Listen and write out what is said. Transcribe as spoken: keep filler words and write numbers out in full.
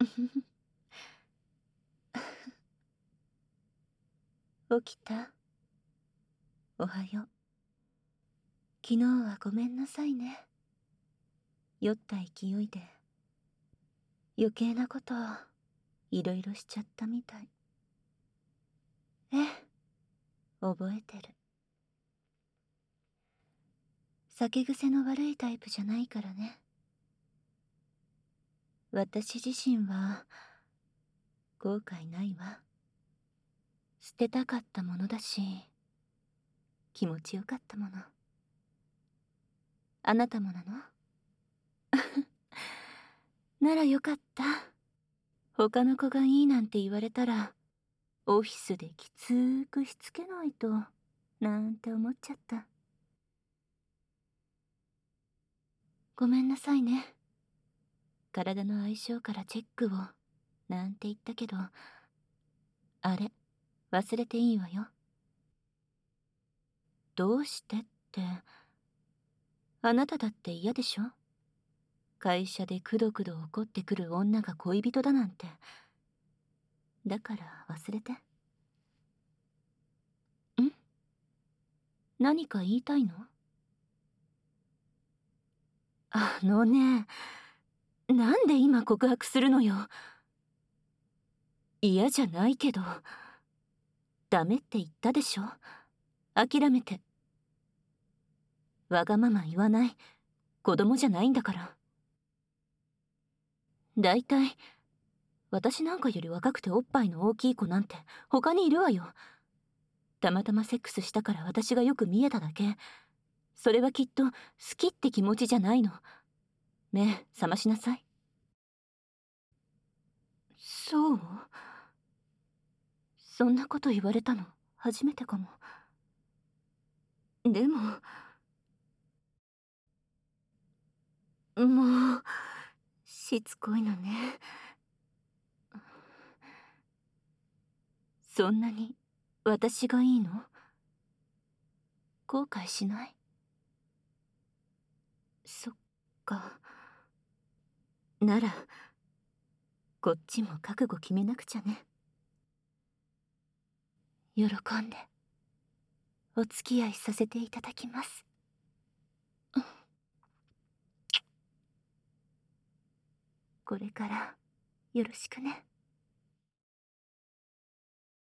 起きた？おはよう。昨日はごめんなさいね。酔った勢いで余計なことをいろいろしちゃったみたい。ええ、覚えてる。酒癖の悪いタイプじゃないからね。私自身は後悔ないわ。捨てたかったものだし、気持ちよかったもの。あなたもなの？ならよかった。他の子がいいなんて言われたら、オフィスできつーくしつけないと、なんて思っちゃった。ごめんなさいね。体の相性からチェックを、なんて言ったけど、あれ、忘れていいわよ。どうしてって、あなただって嫌でしょ？会社でくどくど怒ってくる女が恋人だなんて。だから忘れて。ん？何か言いたいの？あのね、なんで今告白するのよ。嫌じゃないけど、ダメって言ったでしょ。諦めて。わがまま言わない。子供じゃないんだから。だいたい、私なんかより若くておっぱいの大きい子なんて他にいるわよ。たまたまセックスしたから私がよく見えただけ。それはきっと好きって気持ちじゃないの。目覚ましなさい。そう？そんなこと言われたの初めてかも。でも、もう、しつこいのね。そんなに私がいいの？後悔しない？そっか。なら、こっちも覚悟決めなくちゃね。喜んで、お付き合いさせていただきます。これから、よろしくね。